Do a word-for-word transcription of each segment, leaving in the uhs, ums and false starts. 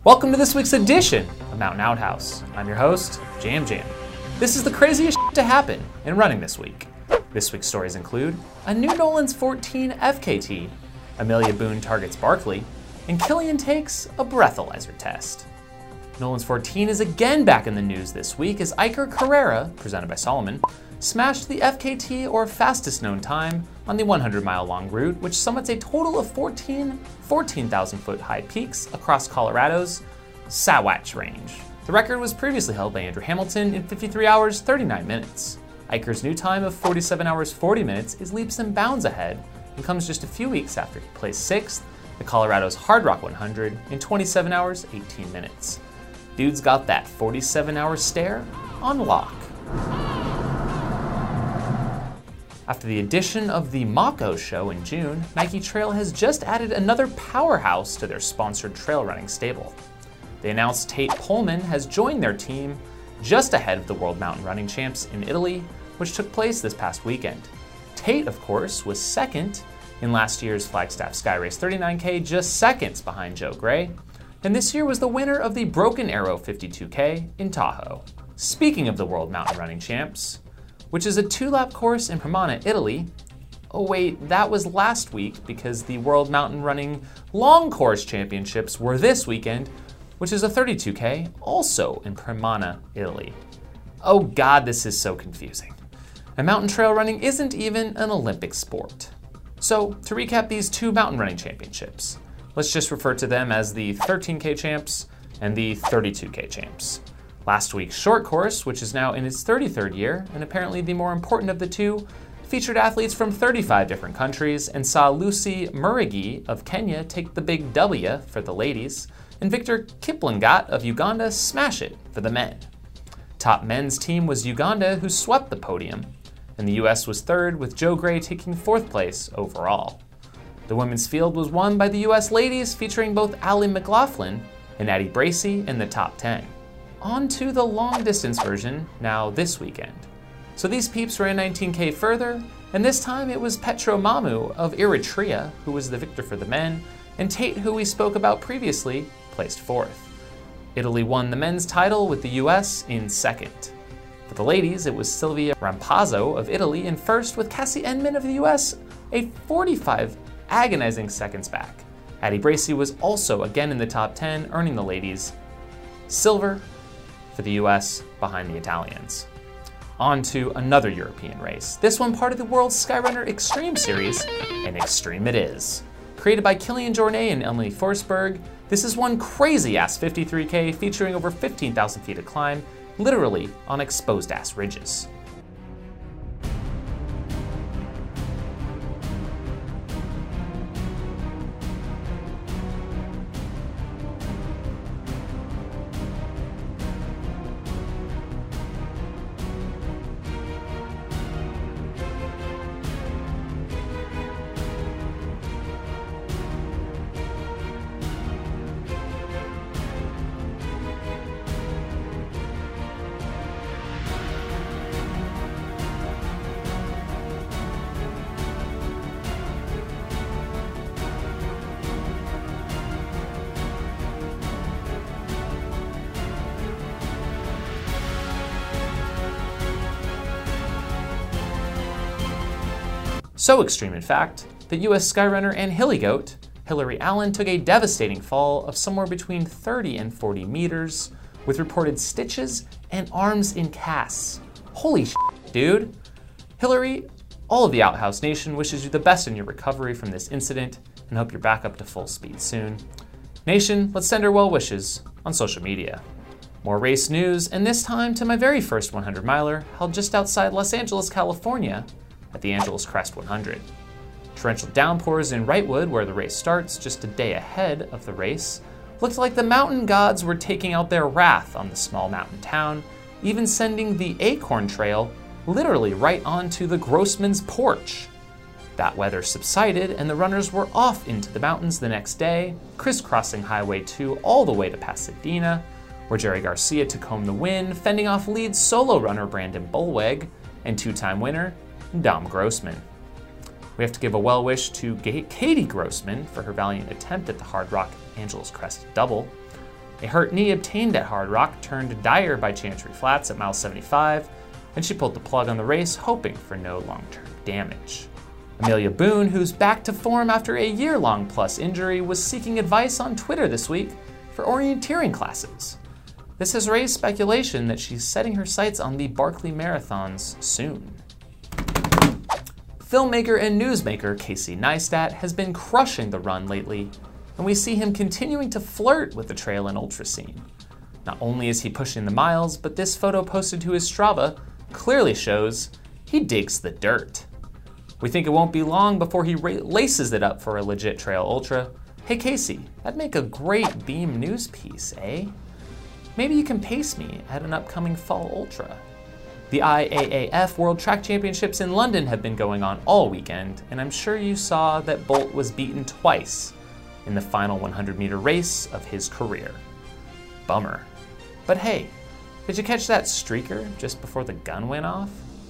Welcome to this week's edition of Mountain Outhouse. I'm your host, Jam Jam. This is the craziest shit to happen in running this week. This week's stories include a new Nolan's fourteen F K T, Amelia Boone targets Barkley, and Kilian takes a breathalyzer test. Nolan's fourteen is again back in the news this week as Iker Carrera, presented by Salomon, smashed the F K T, or fastest known time, on the one hundred mile long route, which summits a total of fourteen fourteen thousand foot high peaks across Colorado's Sawatch Range. The record was previously held by Andrew Hamilton in fifty-three hours, thirty-nine minutes. Iker's new time of forty-seven hours, forty minutes is leaps and bounds ahead and comes just a few weeks after he placed sixth at Colorado's Hard Rock one hundred in twenty-seven hours, eighteen minutes. Dude's got that forty-seven hour stare on lock. After the addition of the Mako show in June, Nike Trail has just added another powerhouse to their sponsored trail running stable. They announced Tate Pullman has joined their team just ahead of the World Mountain Running Champs in Italy, which took place this past weekend. Tate, of course, was second in last year's Flagstaff Sky Race thirty-nine K, just seconds behind Joe Gray, and this year was the winner of the Broken Arrow fifty-two K in Tahoe. Speaking of the World Mountain Running Champs, which is a two-lap course in Primana, Italy. Oh wait, that was last week because the World Mountain Running Long Course Championships were this weekend, which is a thirty-two K, also in Primana, Italy. Oh god, this is so confusing. And mountain trail running isn't even an Olympic sport. So, to recap these two mountain running championships, let's just refer to them as the thirteen K champs and the thirty-two K champs. Last week's short course, which is now in its thirty-third year, and apparently the more important of the two, featured athletes from thirty-five different countries and saw Lucy Murigi of Kenya take the big W for the ladies, and Victor Kiplangat of Uganda smash it for the men. Top men's team was Uganda, who swept the podium, and the U S was third, with Joe Gray taking fourth place overall. The women's field was won by the U S ladies, featuring both Allie McLaughlin and Addie Bracey in the top ten. On to the long distance version now this weekend. So these peeps ran nineteen K further, and this time it was Petro Mamu of Eritrea who was the victor for the men, and Tate, who we spoke about previously, placed fourth. Italy won the men's title with the U S in second. For the ladies, it was Silvia Rampazzo of Italy in first, with Cassie Enman of the U S a forty-five agonizing seconds back. Addie Bracey was also again in the top ten, earning the ladies silver for the U S behind the Italians. On to another European race, this one part of the World Skyrunner Extreme Series, and Extreme it is. Created by Kilian Jornet and Emily Forsberg, this is one crazy-ass fifty-three K featuring over fifteen thousand feet of climb, literally on exposed-ass ridges. So extreme, in fact, that U S Skyrunner and Hilly Goat, Hillary Allen, took a devastating fall of somewhere between thirty and forty meters, with reported stitches and arms in casts. Holy shit, dude. Hillary, all of the Outhouse Nation wishes you the best in your recovery from this incident and hope you're back up to full speed soon. Nation, let's send our well wishes on social media. More race news, and this time to my very first one hundred miler, held just outside Los Angeles, California, at the Angeles Crest one hundred. Torrential downpours in Wrightwood, where the race starts, just a day ahead of the race, looked like the mountain gods were taking out their wrath on the small mountain town, even sending the Acorn Trail literally right onto the Grossman's porch. That weather subsided, and the runners were off into the mountains the next day, crisscrossing Highway two all the way to Pasadena, where Jerry Garcia took home the win, fending off lead solo runner Brandon Bullweg and two-time winner Dom Grossman. We have to give a well wish to Katie Grossman for her valiant attempt at the Hard Rock Angeles Crest double. A hurt knee obtained at Hard Rock turned dire by Chantry Flats at mile seventy-five, and she pulled the plug on the race, hoping for no long-term damage. Amelia Boone, who's back to form after a year-long plus injury, was seeking advice on Twitter this week for orienteering classes. This has raised speculation that she's setting her sights on the Barkley Marathons soon. Filmmaker and newsmaker Casey Neistat has been crushing the run lately, and we see him continuing to flirt with the trail and ultra scene. Not only is he pushing the miles, but this photo posted to his Strava clearly shows he digs the dirt. We think it won't be long before he ra- laces it up for a legit trail ultra. Hey Casey, that'd make a great Beam news piece, eh? Maybe you can pace me at an upcoming fall ultra. The I A A F World Track Championships in London have been going on all weekend, and I'm sure you saw that Bolt was beaten twice in the final one hundred meter race of his career. Bummer. But hey, did you catch that streaker just before the gun went off?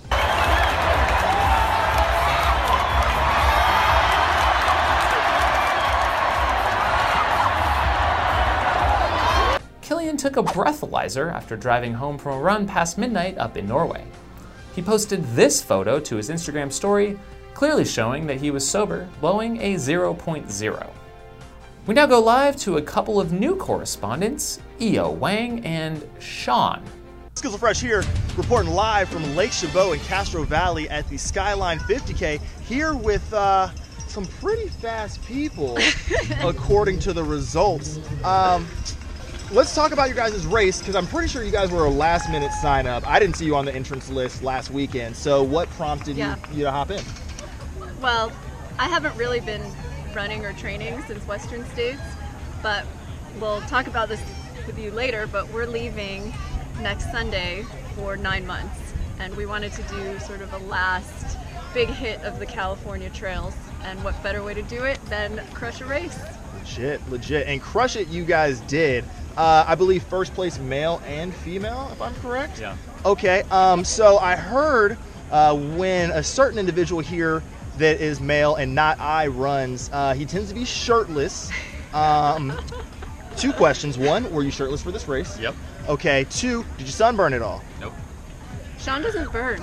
Killian took a breathalyzer after driving home from a run past midnight up in Norway. He posted this photo to his Instagram story, clearly showing that he was sober, blowing a zero point zero. We now go live to a couple of new correspondents, E O Wang and Sean. Skills Fresh here, reporting live from Lake Chabot in Castro Valley at the Skyline fifty K, here with uh, some pretty fast people, according to the results. Um, let's talk about your guys' race, because I'm pretty sure you guys were a last minute sign up. I didn't see you on the entrance list last weekend, so what prompted yeah. you, you to hop in? Well, I haven't really been running or training since Western States, but we'll talk about this with you later, but we're leaving next Sunday for nine months, and we wanted to do sort of a last big hit of the California trails, and what better way to do it than crush a race? Legit, legit, and crush it you guys did. Uh, I believe first place male and female, if I'm correct? Yeah. Okay, um, so I heard uh, when a certain individual here that is male and not I runs, uh, he tends to be shirtless. Um, two questions. One, were you shirtless for this race? Yep. Okay, two, did you sunburn at all? Nope. Sean doesn't burn.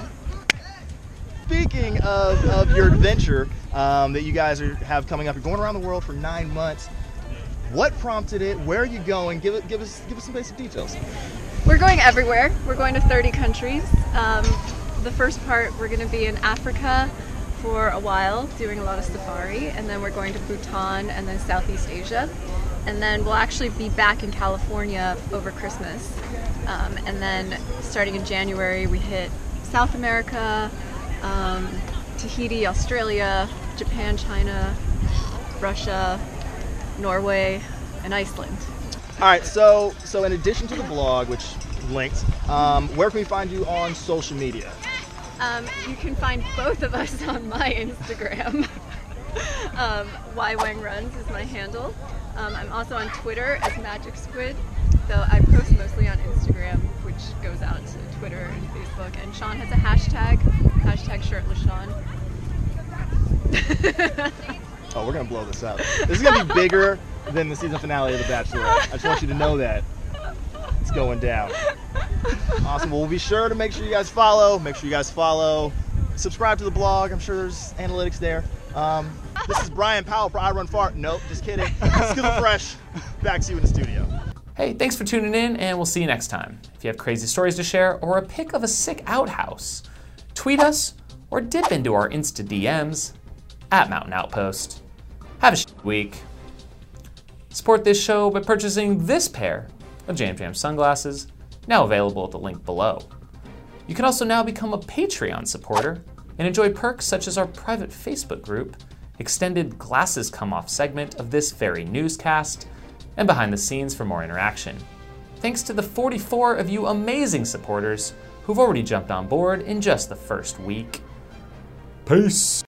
Speaking of, of your adventure um, that you guys are, have coming up, you're going around the world for nine months. What prompted it? Where are you going? Give it, give us, give us some basic details. We're going everywhere. We're going to thirty countries. Um, the first part, we're going to be in Africa for a while, doing a lot of safari, and then we're going to Bhutan and then Southeast Asia. And then we'll actually be back in California over Christmas. Um, and then starting in January, we hit South America, um, Tahiti, Australia, Japan, China, Russia, Norway, and Iceland. All right, so so in addition to the blog, which linked, um, where can we find you on social media? Um, you can find both of us on my Instagram. um, Y Wang Runs is my handle. Um, I'm also on Twitter as Magic Squid, though I post mostly on Instagram, which goes out to Twitter and Facebook. And Sean has a hashtag, hashtag shirtless Sean. Oh, we're gonna blow this up. This is gonna be bigger than the season finale of The Bachelorette. I just want you to know that. It's going down. Awesome. Well, we'll be sure to make sure you guys follow. Make sure you guys follow. Subscribe to the blog. I'm sure there's analytics there. Um, this is Brian Powell for I Run Far. Nope, just kidding. Skills Fresh. Back to you in the studio. Hey, thanks for tuning in, and we'll see you next time. If you have crazy stories to share or a pic of a sick outhouse, tweet us or dip into our Insta D Ms at Mountain Outpost. Have a shit week. Support this show by purchasing this pair of Jam Jam sunglasses, now available at the link below. You can also now become a Patreon supporter and enjoy perks such as our private Facebook group, extended Glasses Come Off segment of this very newscast, and behind the scenes for more interaction. Thanks to the forty-four of you amazing supporters who've already jumped on board in just the first week. Peace!